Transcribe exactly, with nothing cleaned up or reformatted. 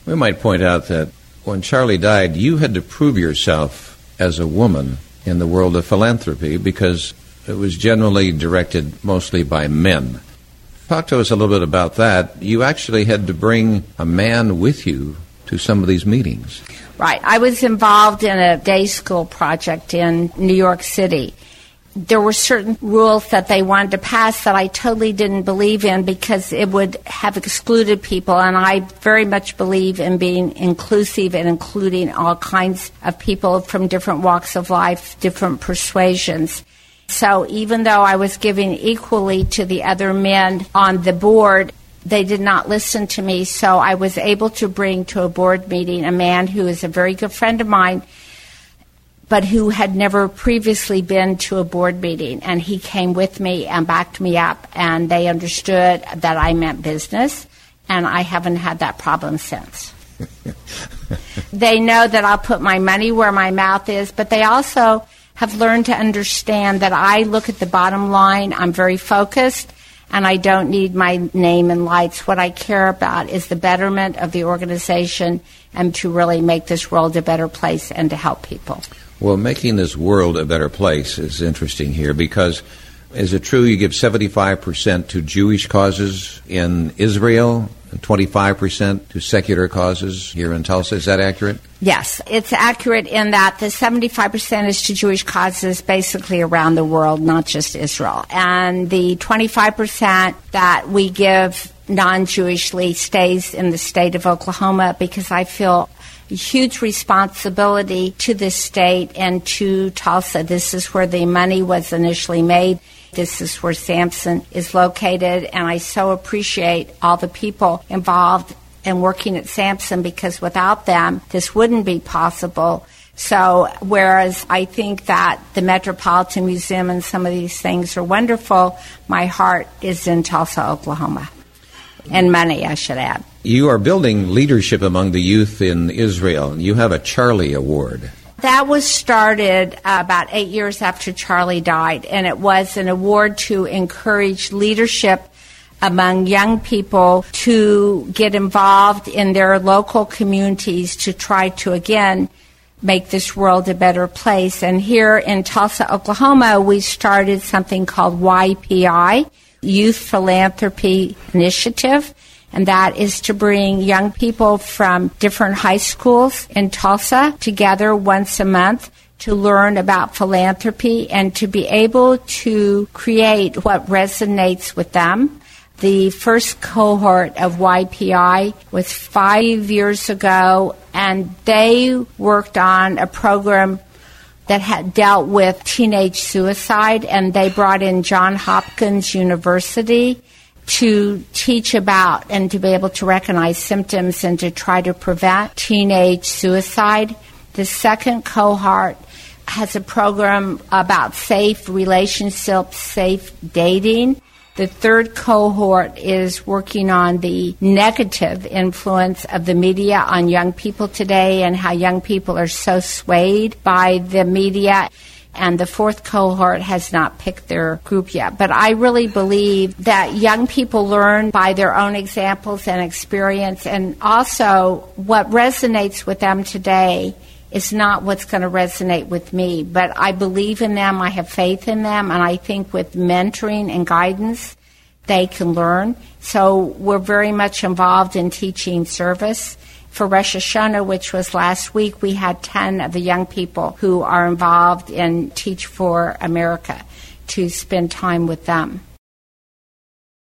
We might point out that when Charlie died, you had to prove yourself as a woman in the world of philanthropy because it was generally directed mostly by men. Talk to us a little bit about that. You actually had to bring a man with you to some of these meetings. Right. I was involved in a day school project in New York City. There were certain rules that they wanted to pass that I totally didn't believe in because it would have excluded people, and I very much believe in being inclusive and including all kinds of people from different walks of life, different persuasions. So even though I was giving equally to the other men on the board, they did not listen to me, so I was able to bring to a board meeting a man who is a very good friend of mine, but who had never previously been to a board meeting. And he came with me and backed me up, and they understood that I meant business, and I haven't had that problem since. They know that I'll put my money where my mouth is, but they also have learned to understand that I look at the bottom line. I'm very focused, and I don't need my name in lights. What I care about is the betterment of the organization and to really make this world a better place and to help people. Well, making this world a better place is interesting here because is it true you give seventy-five percent to Jewish causes in Israel and twenty-five percent to secular causes here in Tulsa? Is that accurate? Yes, it's accurate in that the seventy-five percent is to Jewish causes basically around the world, not just Israel. And the twenty-five percent that we give non-Jewishly stays in the state of Oklahoma because I feel a huge responsibility to this state and to Tulsa. This is where the money was initially made. This is where Samson is located, and I so appreciate all the people involved in working at Samson because without them, this wouldn't be possible. So whereas I think that the Metropolitan Museum and some of these things are wonderful, my heart is in Tulsa, Oklahoma. And money, I should add. You are building leadership among the youth in Israel. You have a Charlie Award. That was started uh, about eight years after Charlie died, and it was an award to encourage leadership among young people to get involved in their local communities to try to, again, make this world a better place. And here in Tulsa, Oklahoma, we started something called Y P I, Youth Philanthropy Initiative, and that is to bring young people from different high schools in Tulsa together once a month to learn about philanthropy and to be able to create what resonates with them. The first cohort of Y P I was five years ago, and they worked on a program that had dealt with teenage suicide, and they brought in Johns Hopkins University to teach about and to be able to recognize symptoms and to try to prevent teenage suicide. The second cohort has a program about safe relationships, safe dating. The third cohort is working on the negative influence of the media on young people today and how young people are so swayed by the media. And the fourth cohort has not picked their group yet. But I really believe that young people learn by their own examples and experience, and also what resonates with them today is not what's going to resonate with me. But I believe in them, I have faith in them, and I think with mentoring and guidance, they can learn. So we're very much involved in teaching service. For Rosh Hashanah, which was last week, we had ten of the young people who are involved in Teach for America to spend time with them.